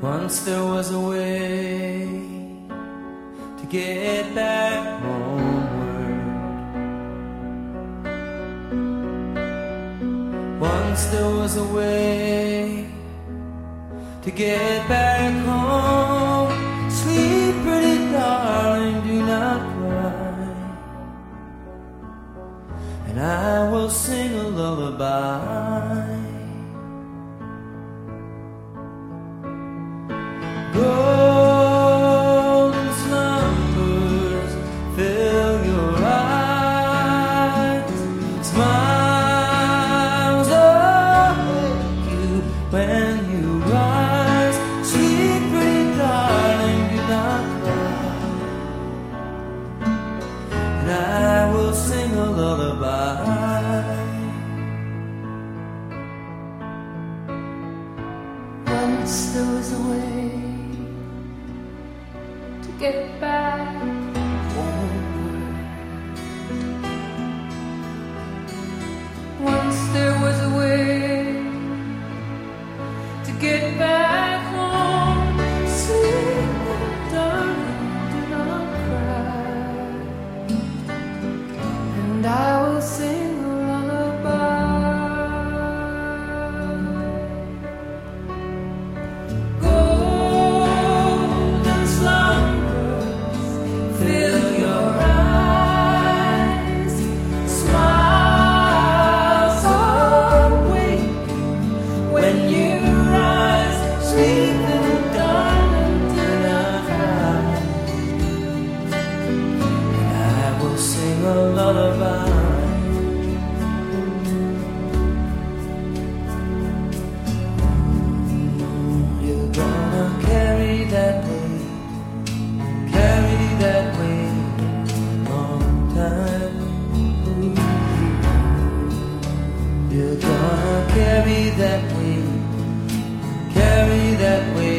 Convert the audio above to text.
Once there was a way to get back homeward. Once there was a way to get back home. Sleep, pretty darling, do not cry, and I will sing a lullaby. Golden slumbers fill your eyes, smiles await you when you rise. Sleep, pretty darling, do not cry, and I will sing a lullaby. Once there was a way to get back homeward. Once there was a way to get back home. Sleep, darling, do not cry, and I will sing a lullaby. Golden slumbers fill your eyes, smiles await you when you rise. Sleep, little darling, do not cry, and I will sing a lullaby. You're gonna carry that weight a long time. You're gonna carry that weight